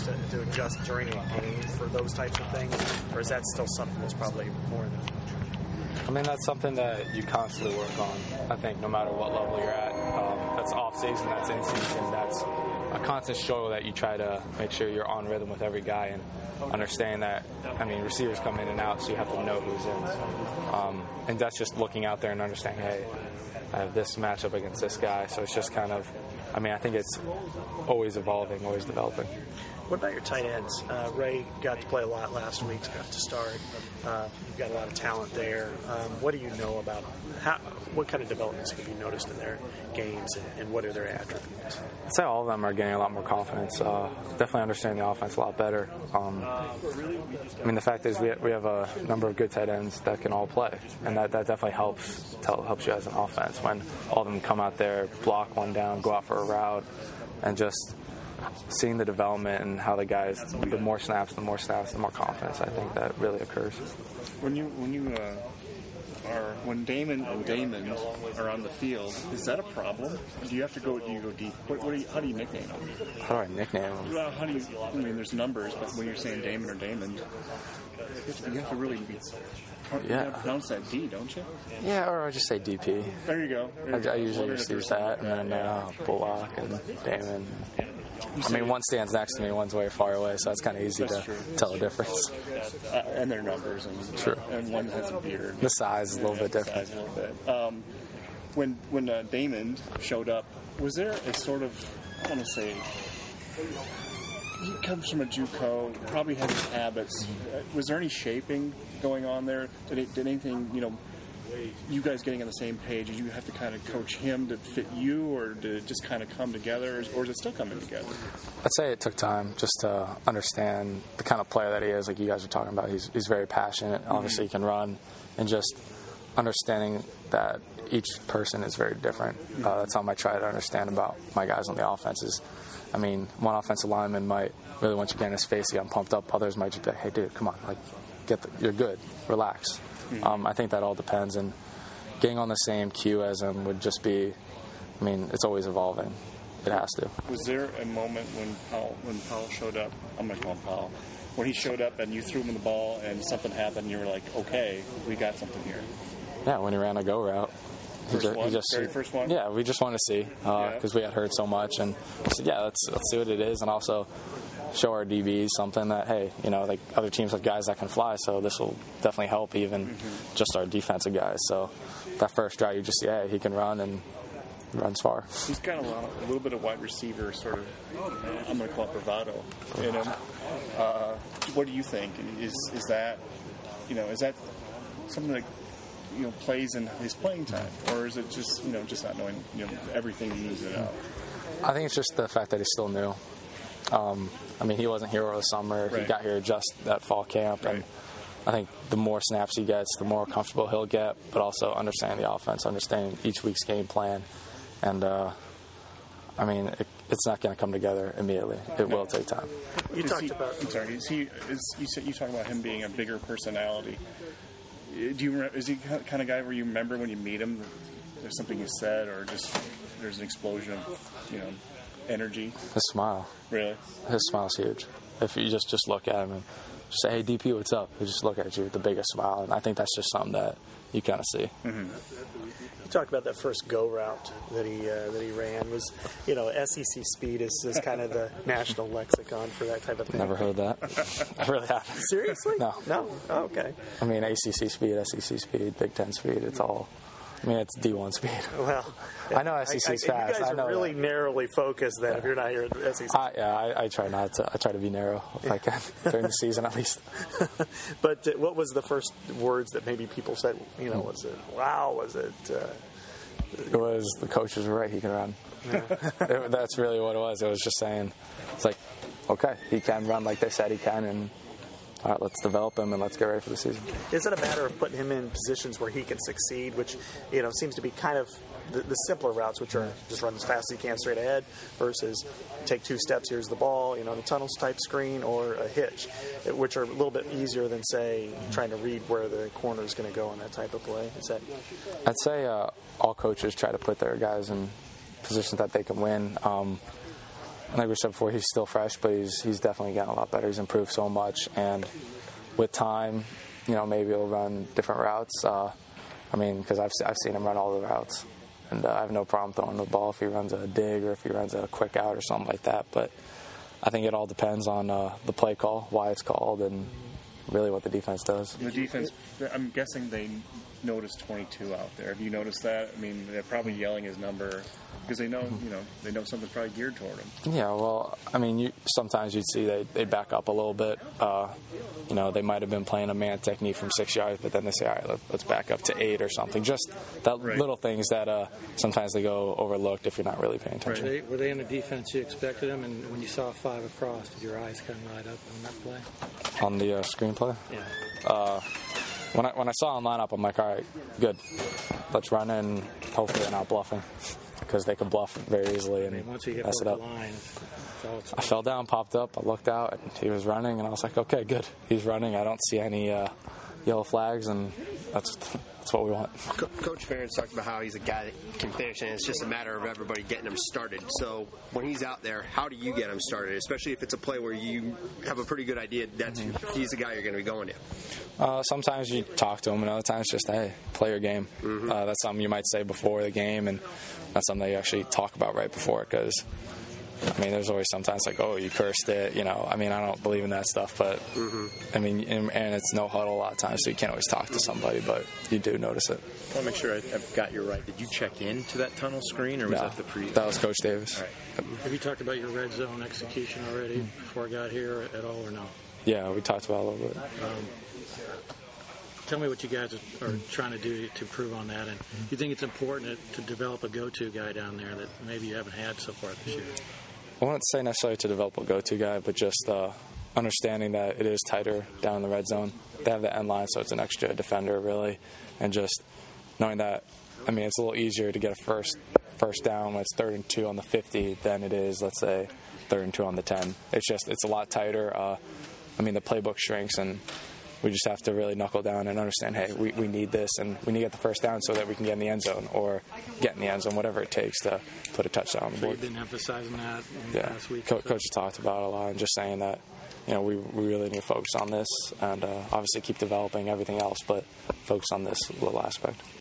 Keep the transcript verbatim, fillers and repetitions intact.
to, to adjust during a game for those types of things, or is that still something that's probably more in the future? I mean, that's something that you constantly work on, I think, no matter what level you're at. Um, that's off-season, that's in-season, that's a constant struggle that you try to make sure you're on rhythm with every guy and understand that, I mean, receivers come in and out, so you have to know who's in. Um, and that's just looking out there and understanding, hey, I have this matchup against this guy. So it's just kind of, I mean, I think it's always evolving, always developing. What about your tight ends? Uh, Ray got to play a lot last week, got to start. Uh, you've got a lot of talent there. Um, what do you know about how, what kind of developments have you noticed in their games, and, and what are their attributes? I'd say all of them are getting a lot more confidence. Uh, definitely understand the offense a lot better. Um, I mean, the fact is we have, we have a number of good tight ends that can all play, and that, that definitely helps tell, helps you as an offense when all of them come out there, block one down, go out for a route, and just seeing the development and how the guys, the more snaps, the more snaps, the more confidence, I think that really occurs. When you when you uh, are when Damon and Damon are on the field, is that a problem? Do you have to go? Do you go deep? What, what do you, how do you nickname them? How do I nickname them? Well, how do you? I mean, there's numbers, but when you're saying Damon or Damon, you have to, you have to really be. You Yeah. have to pronounce that D, don't you? Yeah, or I just say D P. There you go. There you I, I go. usually Wondered just if use there's that, and then uh, Bullock and Damon. I mean, one stands next to me, one's way far away, so it's kind of easy That's to true. tell the difference. Uh, and their numbers, and True. and one has a beard. The size is a little bit different. Size a little bit. Um, when when uh, Damon showed up, was there a sort of, I want to say, he comes from a JUCO, probably has his habits. Uh, was there any shaping going on there? Did it, did anything, you know, you guys getting on the same page? Did you have to kind of coach him to fit you, or did it just kind of come together, or is it still coming together? I'd say it took time just to understand the kind of player that he is, like you guys were talking about. He's he's very passionate. Obviously, he can run, and just understanding that each person is very different. Uh, that's something I try to understand about my guys on the offenses. I mean, one offensive lineman might really want you to get in his face, get him pumped up. Others might just be like, hey, dude, come on, like, get the, you're good, relax. Um, I think that all depends, and getting on the same cue as him would just be, I mean, it's always evolving. It has to. Was there a moment when Powell, when Powell showed up, I'm going to call him Powell, when he showed up and you threw him the ball and something happened and you were like, okay, we got something here? Yeah, when he ran a go route. He First just, one? he just, Very first one? Yeah, we just want to see, because uh, Yeah. we had heard so much, and we said, yeah, let's, let's see what it is, and also show our D Bs something that, hey, you know, like other teams have guys that can fly, so this will definitely help even mm-hmm. just our defensive guys. So that first drive, you just see, hey, he can run and runs far. He's got a, lot, a little bit of wide receiver sort of, I'm going to call it bravado in him. Uh, what do you think? Is is that, you know, is that something that, you know, plays in his playing time, or is it just, you know, just not knowing, you know, everything he needs to know? I think it's just the fact that he's still new. Um, I mean, he wasn't here over the summer. Right. He got here just at fall camp, Right. and I think the more snaps he gets, the more comfortable he'll get, but also understanding the offense, understanding each week's game plan. And, uh, I mean, it, it's not going to come together immediately. It will take time. You Is talked he, about. I'm sorry. Is he? Is you said you talk about him being a bigger personality? Do you? remember- Is he the kind of guy where you remember when you meet him, there's something you said, or just there's an explosion of, you know, energy? His smile. Really? His smile's huge. If you just, just look at him and just say, hey, D P, what's up? He just look at you with the biggest smile. And I think that's just something that you kind of see. Mm-hmm. You talked about that first go route that he uh, that he ran. Was, you know, S E C speed is, is kind of the national lexicon for that type of thing. Never heard that. I really haven't. Seriously? No. No? Oh, okay. I mean, A C C speed, S E C speed, Big Ten speed, it's all, I mean, it's D one speed. Well, I know S E C's I, I, fast. You guys I know are really that. narrowly focused then, Yeah. if you're not here at S E C. I, yeah, I, I try not to. I try to be narrow if I can during the season at least. But uh, what was the first words that maybe people said? You know, was it wow? Was it? Uh, It was the coaches were right. He can run. Yeah. it, that's really what it was. It was just saying, it's like, okay, he can run like they said he can, and all right, let's develop him and let's get ready for the season. Is it a matter of putting him in positions where he can succeed, which, you know, seems to be kind of the, the simpler routes, which are just run as fast as you can straight ahead, versus take two steps, here's the ball, you know, the tunnels type screen or a hitch, which are a little bit easier than, say, trying to read where the corner is going to go in that type of play? Is that? I'd say uh, all coaches try to put their guys in positions that they can win. Um, like we said before, he's still fresh, but he's he's definitely getting a lot better. He's improved so much, and with time, you know, maybe he'll run different routes. Uh, I mean, because I've I've seen him run all the routes, and uh, I have no problem throwing the ball if he runs a dig or if he runs a quick out or something like that. But I think it all depends on uh, the play call, why it's called, and really what the defense does. The defense, I'm guessing they noticed twenty-two out there. Have you noticed that? I mean, they're probably yelling his number because they know, you know, they know something's probably geared toward him. Yeah, well, I mean, you, sometimes you'd see they they back up a little bit. Uh, you know, they might have been playing a man technique from six yards, but then they say, all right, let's back up to eight or something. Just that right. little things that uh, sometimes they go overlooked if you're not really paying attention. Were they, were they in the defense you expected them? And when you saw five across, did your eyes kind of light up on that play? On the uh, screenplay? Yeah. Uh, when I when I saw him line up, I'm like, all right, good. Let's run in. Hopefully they're not bluffing, because they can bluff very easily and I mean, once you get mess it over up. the line, it's all it's I fell down, popped up, I looked out, and he was running, and I was like, okay, good. He's running. I don't see any uh, yellow flags, and that's that's what we want. Co- Coach Ferentz talked about how he's a guy that can finish, and it's just a matter of everybody getting him started. So when he's out there, how do you get him started, especially if it's a play where you have a pretty good idea that's mm-hmm. he's the guy you're going to be going to? Uh, sometimes you talk to him, and other times just, hey, play your game. Mm-hmm. Uh, that's something you might say before the game, and that's something that you actually talk about right before, because I mean, there's always sometimes like, oh, you cursed it, you know. I mean, I don't believe in that stuff, but mm-hmm. I mean, and, and it's no huddle a lot of times, so you can't always talk to somebody, but you do notice it. I want to make sure I've got you right. Did you check into that tunnel screen, or was no, that the pre? That was Coach Davis. All right. Have you talked about your red zone execution already mm-hmm. before I got here at all, or no? Yeah, we talked about it a little bit. Um, tell me what you guys are mm-hmm. trying to do to improve on that, and mm-hmm. you think it's important to, to develop a go-to guy down there that maybe you haven't had so far this year? I wouldn't say necessarily to develop a go-to guy, but just uh, understanding that it is tighter down in the red zone. They have the end line, so it's an extra defender, really. And just knowing that, I mean, it's a little easier to get a first first down when it's third and two on the fifty than it is, let's say, third and two on the ten. It's just, it's a lot tighter. Uh, I mean, the playbook shrinks, and we just have to really knuckle down and understand, hey, we, we need this, and we need to get the first down so that we can get in the end zone or get in the end zone, whatever it takes to put a touchdown on the so board. You've been emphasizing that in yeah. the past week? Co- Coach talked about it a lot, and just saying that, you know, we, we really need to focus on this and uh, obviously keep developing everything else, but focus on this little aspect.